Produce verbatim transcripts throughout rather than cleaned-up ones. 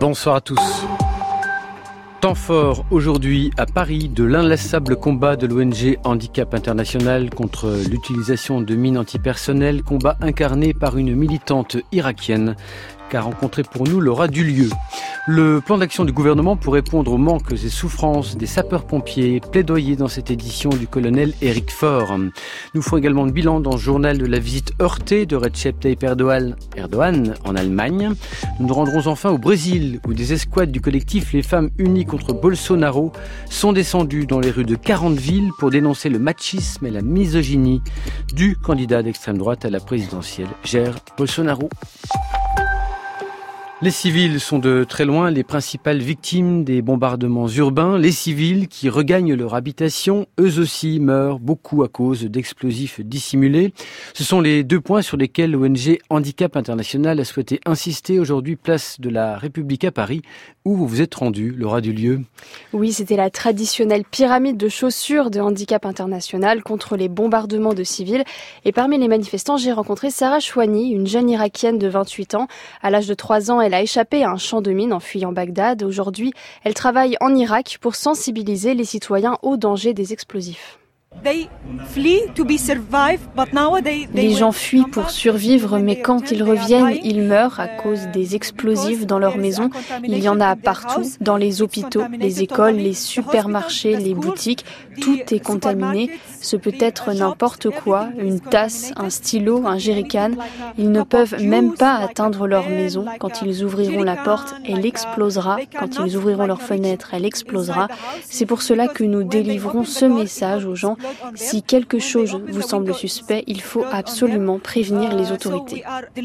Bonsoir à tous. Temps fort aujourd'hui à Paris de l'inlassable combat de l'O N G Handicap International contre l'utilisation de mines antipersonnelles, combat incarné par une militante irakienne qu'a rencontré pour nous Laura Dulieu. Le plan d'action du gouvernement pour répondre aux manques et souffrances des sapeurs-pompiers, plaidoyer dans cette édition du colonel Éric Faure. Nous ferons également le bilan dans le journal de la visite heurtée de Recep Tayyip Erdogan, Erdogan en Allemagne. Nous nous rendrons enfin au Brésil où des escouades du collectif Les Femmes Unies contre Bolsonaro sont descendues dans les rues de quarante villes pour dénoncer le machisme et la misogynie du candidat d'extrême droite à la présidentielle, Jair Bolsonaro. Les civils sont de très loin les principales victimes des bombardements urbains. Les civils qui regagnent leur habitation, eux aussi meurent beaucoup à cause d'explosifs dissimulés. Ce sont les deux points sur lesquels l'O N G Handicap International a souhaité insister aujourd'hui, place de la République à Paris, où vous vous êtes rendu, Laura Dulieu. Oui, c'était la traditionnelle pyramide de chaussures de Handicap International contre les bombardements de civils. Et parmi les manifestants, j'ai rencontré Sarah Chouani, une jeune irakienne de vingt-huit ans. À l'âge de trois ans, elle a échappé à un champ de mines en fuyant Bagdad. Aujourd'hui, elle travaille en Irak pour sensibiliser les citoyens aux dangers des explosifs. Les gens fuient pour survivre, mais quand ils reviennent, ils meurent à cause des explosifs dans leur maison. Il y en a partout, dans les hôpitaux, les écoles, les supermarchés, les boutiques. Tout est contaminé. Ce peut être n'importe quoi, une tasse, un stylo, un jerrycan. Ils ne peuvent même pas atteindre leur maison. Quand ils ouvriront la porte, elle explosera. Quand ils ouvriront leur fenêtre, elle explosera. C'est pour cela que nous délivrons ce message aux gens. Si quelque chose vous semble suspect, il faut absolument prévenir les autorités.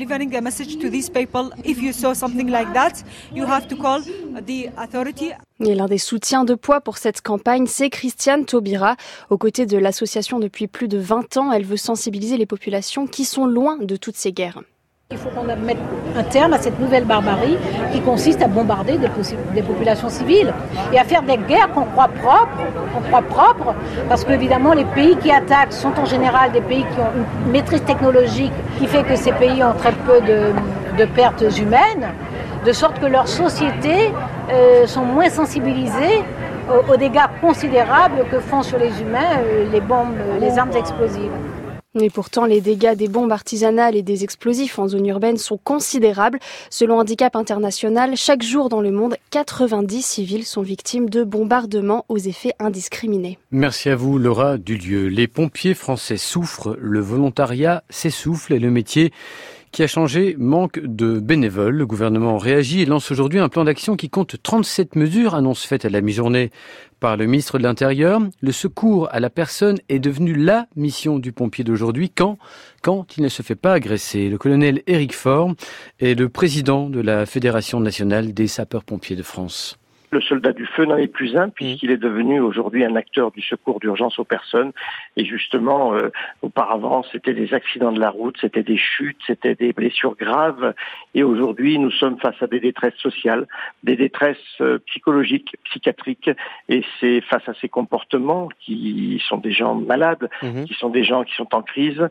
Et l'un des soutiens de poids pour cette campagne, c'est Christiane Taubira. Aux côtés de l'association depuis plus de vingt ans, elle veut sensibiliser les populations qui sont loin de toutes ces guerres. Il faut qu'on mette un terme à cette nouvelle barbarie qui consiste à bombarder des, possi- des populations civiles et à faire des guerres qu'on croit propres, qu'on croit propres, parce qu'évidemment les pays qui attaquent sont en général des pays qui ont une maîtrise technologique qui fait que ces pays ont très peu de, de pertes humaines, de sorte que leurs sociétés euh, sont moins sensibilisées aux, aux dégâts considérables que font sur les humains euh, les bombes, les armes explosives. Et pourtant, les dégâts des bombes artisanales et des explosifs en zone urbaine sont considérables. Selon Handicap International, chaque jour dans le monde, quatre-vingt-dix civils sont victimes de bombardements aux effets indiscriminés. Merci à vous, Laura Dulieu. Les pompiers français souffrent, le volontariat s'essouffle et le métier qui a changé manque de bénévoles. Le gouvernement réagit et lance aujourd'hui un plan d'action qui compte trente-sept mesures, annonce faite à la mi-journée par le ministre de l'Intérieur. Le secours à la personne est devenu la mission du pompier d'aujourd'hui quand, quand il ne se fait pas agresser. Le colonel Éric Faure est le président de la Fédération nationale des sapeurs-pompiers de France. Le soldat du feu n'en est plus un puisqu'il est devenu aujourd'hui un acteur du secours d'urgence aux personnes. Et justement, euh, auparavant, c'était des accidents de la route, c'était des chutes, c'était des blessures graves. Et aujourd'hui, nous sommes face à des détresses sociales, des détresses euh, psychologiques, psychiatriques. Et c'est face à ces comportements qui sont des gens malades, mmh. qui sont des gens qui sont en crise,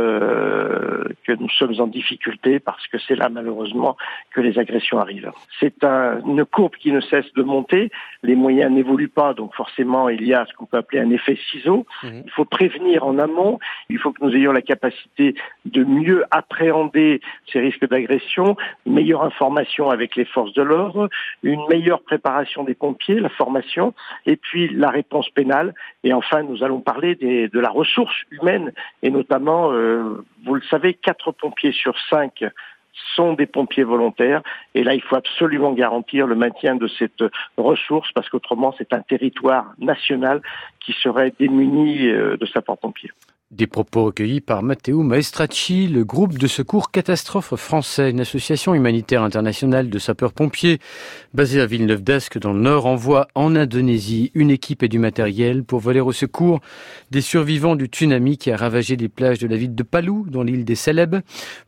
euh, que nous sommes en difficulté parce que c'est là, malheureusement, que les agressions arrivent. C'est un, une courbe qui ne cesse de monter, les moyens n'évoluent pas, donc forcément il y a ce qu'on peut appeler un effet ciseau. Mmh. Il faut prévenir en amont, il faut que nous ayons la capacité de mieux appréhender ces risques d'agression, une meilleure information avec les forces de l'ordre, une meilleure préparation des pompiers, la formation, et puis la réponse pénale. Et enfin, nous allons parler des, de la ressource humaine, et notamment, euh, vous le savez, quatre pompiers sur cinq sont des pompiers volontaires. Et là, il faut absolument garantir le maintien de cette ressource parce qu'autrement, c'est un territoire national qui serait démuni de sapeurs-pompiers. Des propos recueillis par Matteo Maestracci, le groupe de secours catastrophe français, une association humanitaire internationale de sapeurs-pompiers basée à Villeneuve-d'Ascq dans le Nord, envoie en Indonésie une équipe et du matériel pour voler au secours des survivants du tsunami qui a ravagé les plages de la ville de Palu, dans l'île des Célèbes.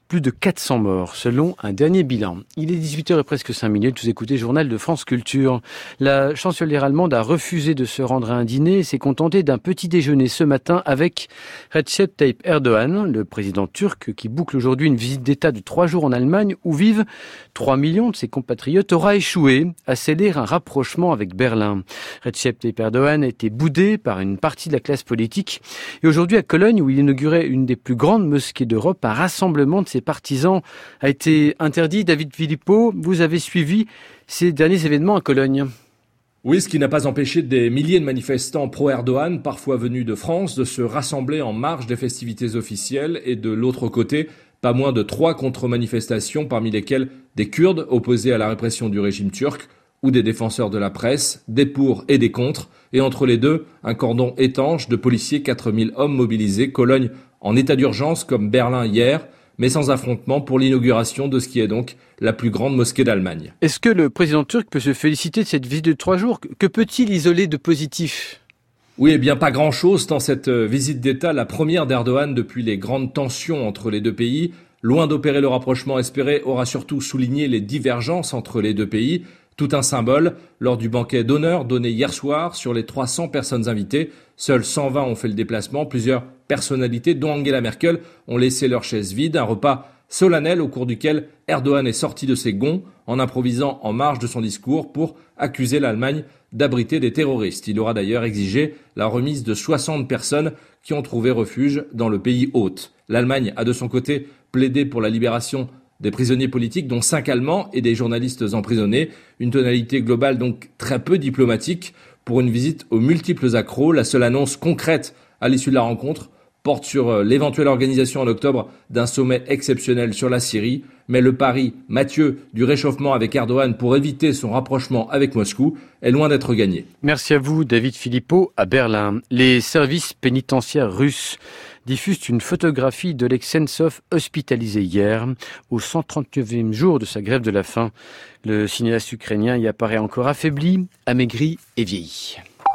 Plus de quatre cents morts, selon un dernier bilan. Il est dix-huit heures et presque cinq minutes, vous écoutez Journal de France Culture. La chancelière allemande a refusé de se rendre à un dîner et s'est contentée d'un petit déjeuner ce matin avec Recep Tayyip Erdogan, le président turc qui boucle aujourd'hui une visite d'État de trois jours en Allemagne où vivent trois millions de ses compatriotes, aura échoué à sceller un rapprochement avec Berlin. Recep Tayyip Erdogan a été boudé par une partie de la classe politique et aujourd'hui à Cologne, où il inaugurait une des plus grandes mosquées d'Europe, un rassemblement de ses partisans a été interdit. David Philippot, vous avez suivi ces derniers événements à Cologne. Oui, ce qui n'a pas empêché des milliers de manifestants pro-Erdogan, parfois venus de France, de se rassembler en marge des festivités officielles et de l'autre côté, pas moins de trois contre-manifestations, parmi lesquelles des Kurdes opposés à la répression du régime turc ou des défenseurs de la presse, des pour et des contre, et entre les deux, un cordon étanche de policiers, quatre mille hommes mobilisés, Cologne en état d'urgence comme Berlin hier, mais sans affrontement pour l'inauguration de ce qui est donc la plus grande mosquée d'Allemagne. Est-ce que le président turc peut se féliciter de cette visite de trois jours ? Que peut-il isoler de positif ? Oui, eh bien pas grand-chose, tant cette visite d'État, la première d'Erdogan depuis les grandes tensions entre les deux pays, loin d'opérer le rapprochement espéré, aura surtout souligné les divergences entre les deux pays. Tout un symbole, lors du banquet d'honneur donné hier soir, sur les trois cents personnes invitées, seules cent vingt ont fait le déplacement. Plusieurs personnalités, dont Angela Merkel, ont laissé leur chaise vide. Un repas solennel au cours duquel Erdogan est sorti de ses gonds en improvisant en marge de son discours pour accuser l'Allemagne d'abriter des terroristes. Il aura d'ailleurs exigé la remise de soixante personnes qui ont trouvé refuge dans le pays hôte. L'Allemagne a de son côté plaidé pour la libération des prisonniers politiques, dont cinq Allemands et des journalistes emprisonnés. Une tonalité globale donc très peu diplomatique pour une visite aux multiples accros. La seule annonce concrète à l'issue de la rencontre porte sur l'éventuelle organisation en octobre d'un sommet exceptionnel sur la Syrie. Mais le pari, Mathieu, du réchauffement avec Erdogan pour éviter son rapprochement avec Moscou est loin d'être gagné. Merci à vous, David Philippot, à Berlin. Les services pénitentiaires russes diffusent une photographie d'Oleg Sentsov hospitalisé hier, au cent trente-neuvième jour de sa grève de la faim. Le cinéaste ukrainien y apparaît encore affaibli, amaigri et vieilli.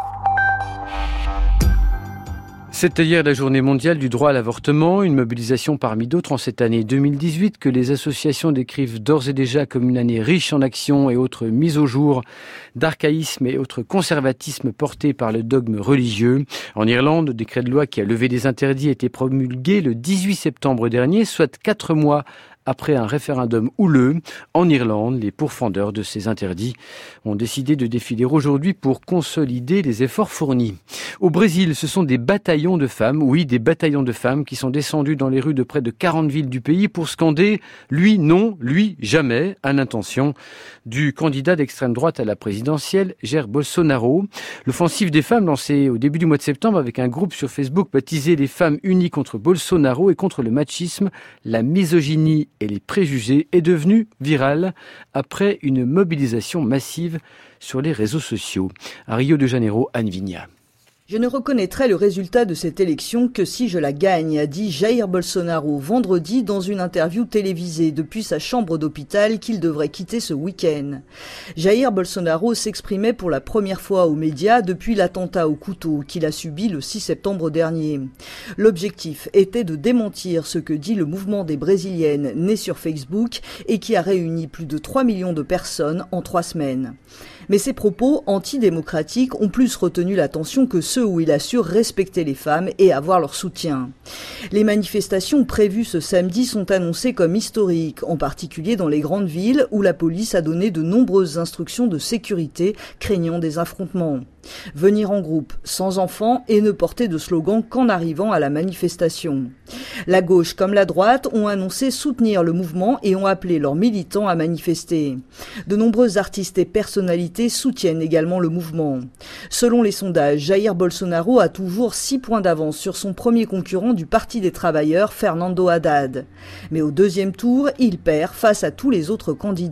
C'était hier la journée mondiale du droit à l'avortement, une mobilisation parmi d'autres en cette année deux mille dix-huit que les associations décrivent d'ores et déjà comme une année riche en actions et autres mises au jour d'archaïsme et autres conservatismes portés par le dogme religieux. En Irlande, le décret de loi qui a levé des interdits a été promulgué le dix-huit septembre dernier, soit quatre mois après un référendum houleux. En Irlande, les pourfendeurs de ces interdits ont décidé de défiler aujourd'hui pour consolider les efforts fournis. Au Brésil, ce sont des bataillons de femmes, oui, des bataillons de femmes qui sont descendus dans les rues de près de quarante villes du pays pour scander « lui non, lui jamais » à l'intention du candidat d'extrême droite à la présidentielle, Jair Bolsonaro. L'offensive des femmes lancée au début du mois de septembre avec un groupe sur Facebook baptisé « Les femmes unies contre Bolsonaro et contre le machisme, la misogynie et les préjugés » est devenue virale après une mobilisation massive sur les réseaux sociaux. À Rio de Janeiro, Anne Vigna. Je ne reconnaîtrai le résultat de cette élection que si je la gagne, a dit Jair Bolsonaro vendredi dans une interview télévisée depuis sa chambre d'hôpital qu'il devrait quitter ce week-end. Jair Bolsonaro s'exprimait pour la première fois aux médias depuis l'attentat au couteau qu'il a subi le six septembre dernier. L'objectif était de démentir ce que dit le mouvement des Brésiliennes né sur Facebook et qui a réuni plus de trois millions de personnes en trois semaines. Mais ses propos antidémocratiques ont plus retenu l'attention que ceux où il assure respecter les femmes et avoir leur soutien. Les manifestations prévues ce samedi sont annoncées comme historiques, en particulier dans les grandes villes où la police a donné de nombreuses instructions de sécurité craignant des affrontements. Venir en groupe, sans enfants et ne porter de slogan qu'en arrivant à la manifestation. La gauche comme la droite ont annoncé soutenir le mouvement et ont appelé leurs militants à manifester. De nombreux artistes et personnalités soutiennent également le mouvement. Selon les sondages, Jair Bolsonaro a toujours six points d'avance sur son premier concurrent du Parti des travailleurs, Fernando Haddad. Mais au deuxième tour, il perd face à tous les autres candidats.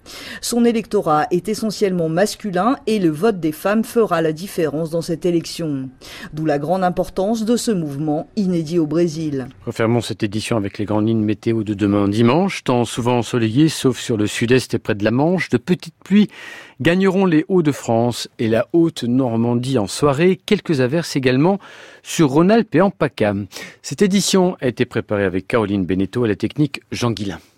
Son électorat est essentiellement masculin et le vote des femmes fera la différence dans cette élection. D'où la grande importance de ce mouvement inédit au Brésil. Refermons cette édition avec les grandes lignes météo de demain dimanche. Temps souvent ensoleillé, sauf sur le sud-est et près de la Manche. De petites pluies gagneront les Hauts-de-France et la Haute-Normandie en soirée. Quelques averses également sur Rhône-Alpes et en PACA. Cette édition a été préparée avec Caroline Beneteau à la technique Jean Guillain.